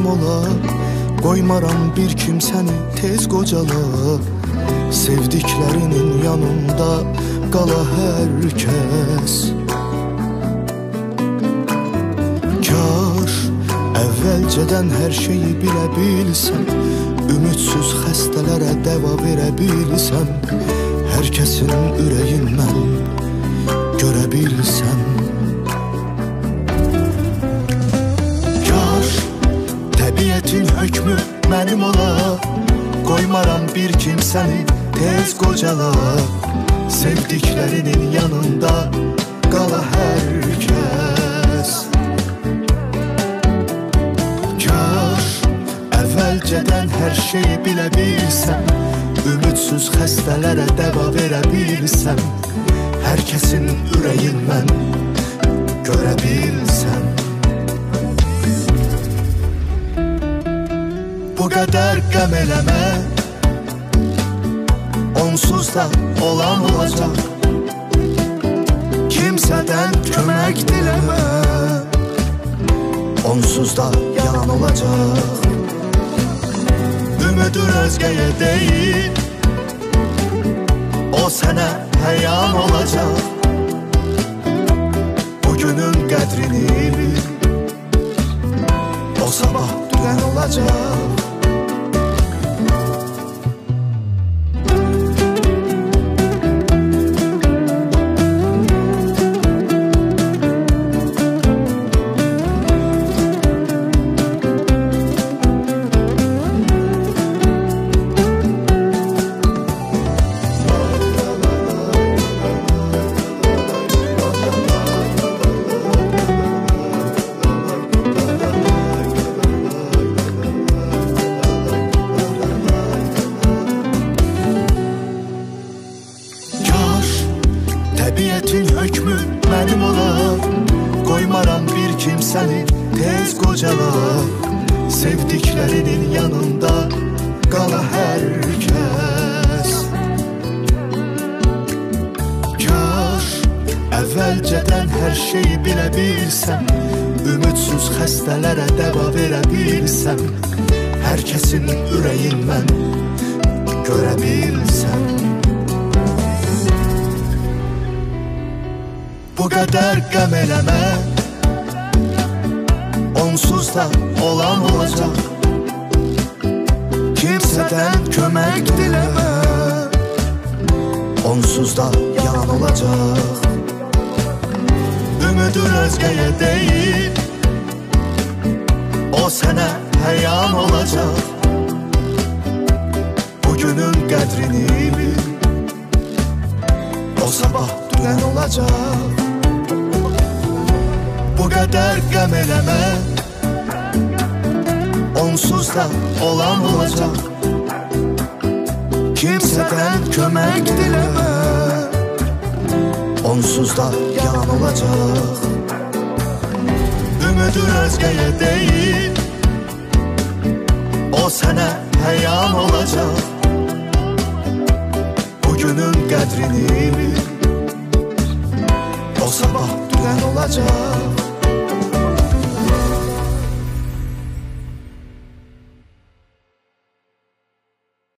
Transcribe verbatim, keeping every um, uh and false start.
ola, qoymaram bir kimsəni tez qocala. Sevdiklərinin yanında qala hər kəs. Kaş əvvəlcədən hər şeyi bilə bilsən, ümidsiz xəstələrə dəva verə bilsən, hər kəsin ürəyindən görə bilsən. Kaş təbiətin hökmü mənim ola, qoymaram bir kimsəni tez qocala. Sevdiklərinin yanında qala hər kəs. Kaş əvvəlcədən hər şeyi bilə bilsən, ümidsiz xəstələrə dəva verə bilsən, hər kəsin ürəyindən görə bilsən. Bu qədər qəm eləmə, onsuz da olan olacaq. Kimsədən kömək diləmə, onsuz da yalan olacaq. Ümidin özgəyə deyil, o sənə həyan olacaq. Bugünün qədrini bil, o sabah dünən olacaq. Təbiətin hökmü mənim ola, qoymaram bir kimsəni tez qocala. Sevdiklərinin yanında qala hər kəs. Kaş əvvəlcədən hər şeyi bilə bilsən, ümidsiz xəstələrə dəva verə bilsən, hər kəsin ürəyindən görə bilsən. Bu qədər qəm eləmə, onsuz da olan olacaq. Kimsədən kömək diləmə, onsuz da yalan olacaq. Ümidin özgəyə deyil, o sənə həyan olacaq. Bugünün qədrini bil, o sabah dünən olacaq. Bu qədər qəm eləmə, onsuz da olan olacaq. Kimsədən kömək diləmə, onsuz da yalan olacaq. Ümidin özgəyə deyil, o sənə həyan olacaq. Bugünün qədrini bil, o sabah dünən olacaq.